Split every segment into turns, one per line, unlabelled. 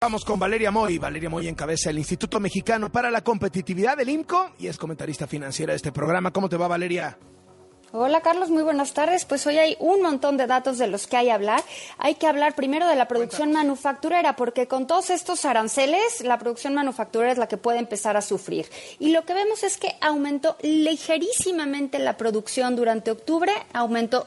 Vamos con Valeria Moy. Valeria Moy encabeza el Instituto Mexicano para la Competitividad del IMCO y es comentarista financiera de este programa. ¿Cómo te va, Valeria?
Hola Carlos, muy buenas tardes. Pues hoy hay un montón de datos de los que hay que hablar. Hay que hablar primero de la producción manufacturera, porque con todos estos aranceles, la producción manufacturera es la que puede empezar a sufrir. Y lo que vemos es que aumentó ligerísimamente la producción durante octubre, aumentó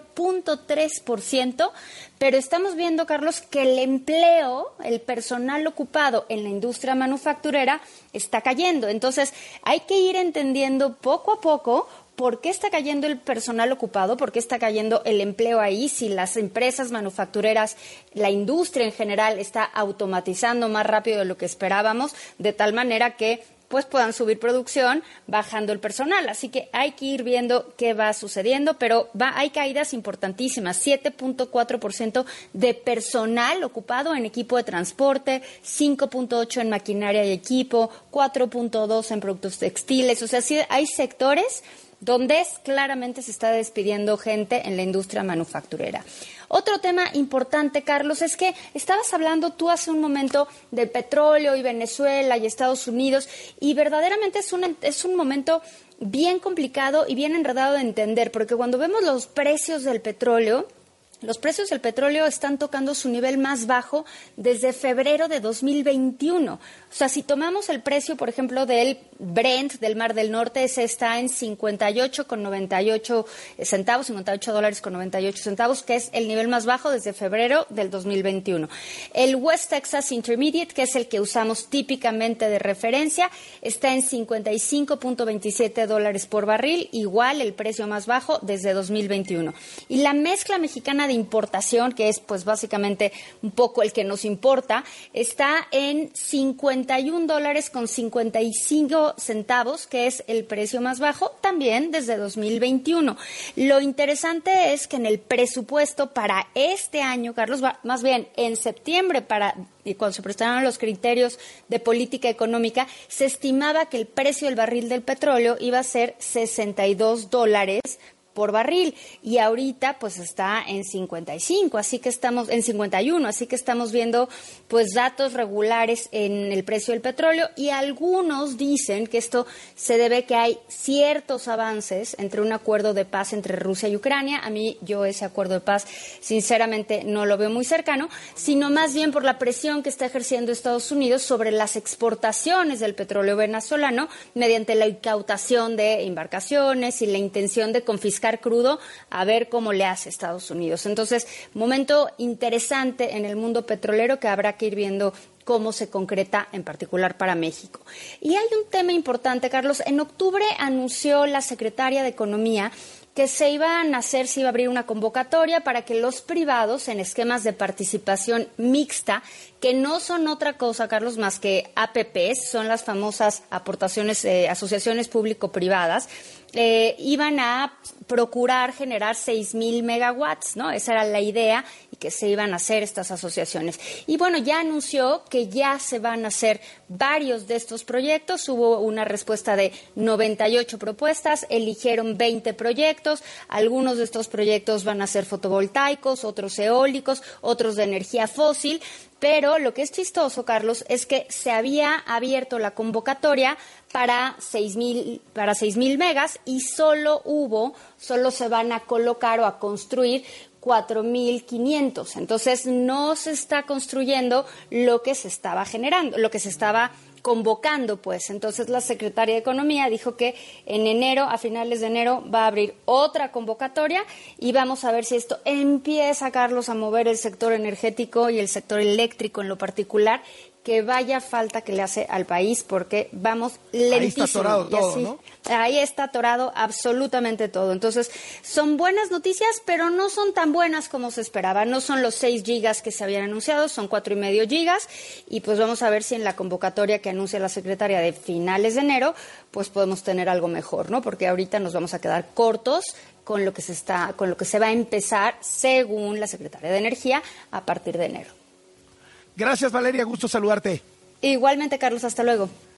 0.3%, pero estamos viendo, Carlos, que el empleo, el personal ocupado en la industria manufacturera está cayendo. Entonces, hay que ir entendiendo poco a poco ¿por qué está cayendo el personal ocupado? ¿Por qué está cayendo el empleo ahí? Si las empresas manufactureras, la industria en general está automatizando más rápido de lo que esperábamos, de tal manera que pues puedan subir producción bajando el personal. Así que hay que ir viendo qué va sucediendo, pero hay caídas importantísimas. 7.4% de personal ocupado en equipo de transporte, 5.8% en maquinaria y equipo, 4.2% en productos textiles. O sea, sí hay sectores donde claramente se está despidiendo gente en la industria manufacturera. Otro tema importante, Carlos, es que estabas hablando tú hace un momento del petróleo y Venezuela y Estados Unidos, y verdaderamente es un momento bien complicado y bien enredado de entender, porque cuando vemos los precios del petróleo están tocando su nivel más bajo desde febrero de 2021. O sea, si tomamos el precio, por ejemplo, del Brent del Mar del Norte, ese está en 58,98 centavos, $58.98, que es el nivel más bajo desde febrero del 2021. El West Texas Intermediate, que es el que usamos típicamente de referencia, está en $55.27 por barril, igual el precio más bajo desde 2021. Y la mezcla mexicana de importación, que es pues básicamente un poco el que nos importa, está en $51.55, que es el precio más bajo también desde 2021. Lo interesante es que en el presupuesto para este año, Carlos, más bien en septiembre, y cuando se presentaron los criterios de política económica, se estimaba que el precio del barril del petróleo iba a ser $62 por barril, y ahorita pues está en 55, así que estamos en 51, así que estamos viendo pues datos regulares en el precio del petróleo, y algunos dicen que esto se debe que hay ciertos avances entre un acuerdo de paz entre Rusia y Ucrania. Yo ese acuerdo de paz sinceramente no lo veo muy cercano, sino más bien por la presión que está ejerciendo Estados Unidos sobre las exportaciones del petróleo venezolano mediante la incautación de embarcaciones y la intención de confiscar crudo, a ver cómo le hace Estados Unidos. Entonces, momento interesante en el mundo petrolero que habrá que ir viendo cómo se concreta, en particular para México. Y hay un tema importante, Carlos. En octubre anunció la secretaria de Economía que se iba a abrir una convocatoria para que los privados en esquemas de participación mixta, que no son otra cosa, Carlos, más que APPs, son las famosas asociaciones público-privadas, iban a procurar generar 6,000 megawatts, ¿no? Esa era la idea, y que se iban a hacer estas asociaciones. Y bueno, ya anunció que ya se van a hacer varios de estos proyectos. Hubo una respuesta de 98 propuestas, eligieron 20 proyectos. Algunos de estos proyectos van a ser fotovoltaicos, otros eólicos, otros de energía fósil. Pero lo que es chistoso, Carlos, es que se había abierto la convocatoria para 6,000 megas y solo se van a colocar o a construir 4,500. Entonces no se está construyendo lo que se estaba generando, lo que se estaba convocando, pues. Entonces la secretaria de Economía dijo que en enero, a finales de enero, va a abrir otra convocatoria, y vamos a ver si esto empieza, Carlos, a mover el sector energético y el sector eléctrico en lo particular, que vaya falta que le hace al país, porque vamos lentísimo.
Ahí está atorado todo, ¿no?
Ahí está atorado absolutamente todo. Entonces, son buenas noticias, pero no son tan buenas como se esperaba. No son los 6 gigas que se habían anunciado, son 4,5 gigas. Y pues vamos a ver si en la convocatoria que anuncia la secretaria de finales de enero, pues podemos tener algo mejor, ¿no? Porque ahorita nos vamos a quedar cortos con lo que se va a empezar, según la secretaria de Energía, a partir de enero.
Gracias, Valeria, gusto saludarte.
Igualmente, Carlos, hasta luego.